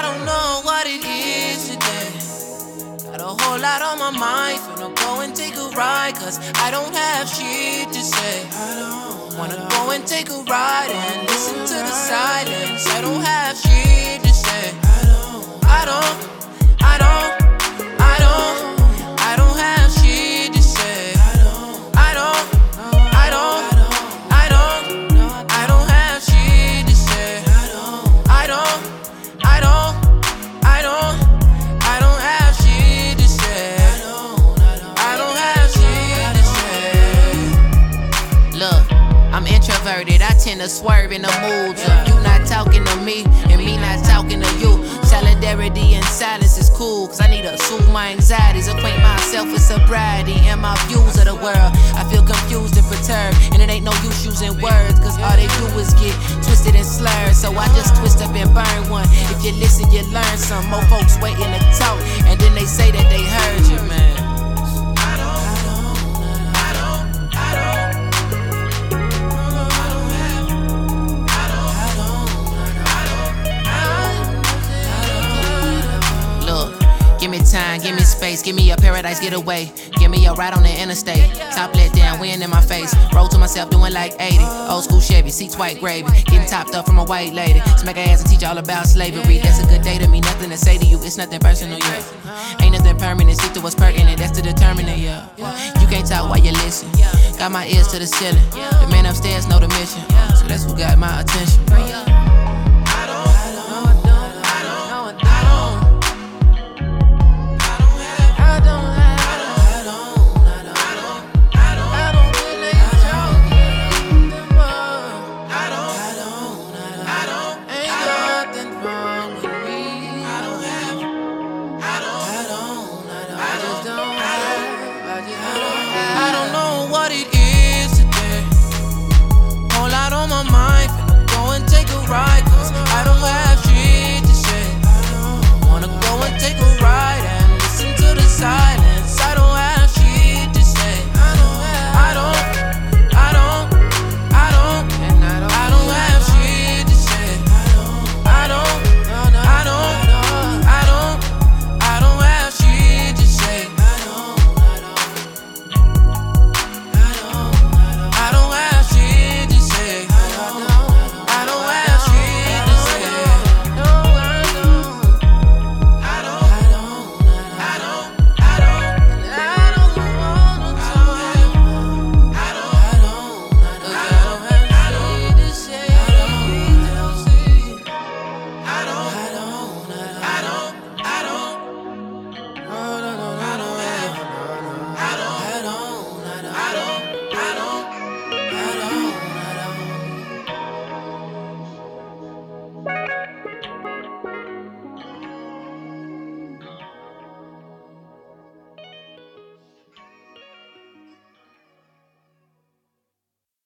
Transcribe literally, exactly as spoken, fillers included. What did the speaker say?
I don't know what it is today. Got a whole lot on my mind, finna go and take a ride, cause I don't have shit to say. I don't wanna go and take a ride and listen to the silence. I don't have shit to say. I don't, I don't, I don't, I don't, I don't have shit to say. I don't, I don't, I don't, I don't, I don't have shit to say. I don't, I don't, I don't, I don't, I don't have shit to say. I don't have shit to say. Look, I'm introverted, I tend to swerve in the moods of you not talking to me and me not talking to you. Solidarity and silence is cool, cause I need to soothe my anxieties, acquaint myself with sobriety and my views of the world. I feel confused and perturbed, and it ain't no use using words, cause all they do is get twisted and slurred. So I just twist up and burn one. If you listen, you learn some. More folks waiting to talk, and then they say that they heard you, man. Give me time, give me space, give me a paradise getaway. Give me a ride on the interstate. Top let down, wind in my face. Roll to myself, doing like eighty. Old school Chevy, seats white gravy. Getting topped up from a white lady. Smack her ass and teach all about slavery. That's a good day to me, nothing to say to you. It's nothing personal, yeah. Ain't nothing permanent, stick to what's pertinent. That's to determine it, yeah. You can't talk while you listen. Got my ears to the ceiling. The man upstairs know the mission, so that's who got my attention.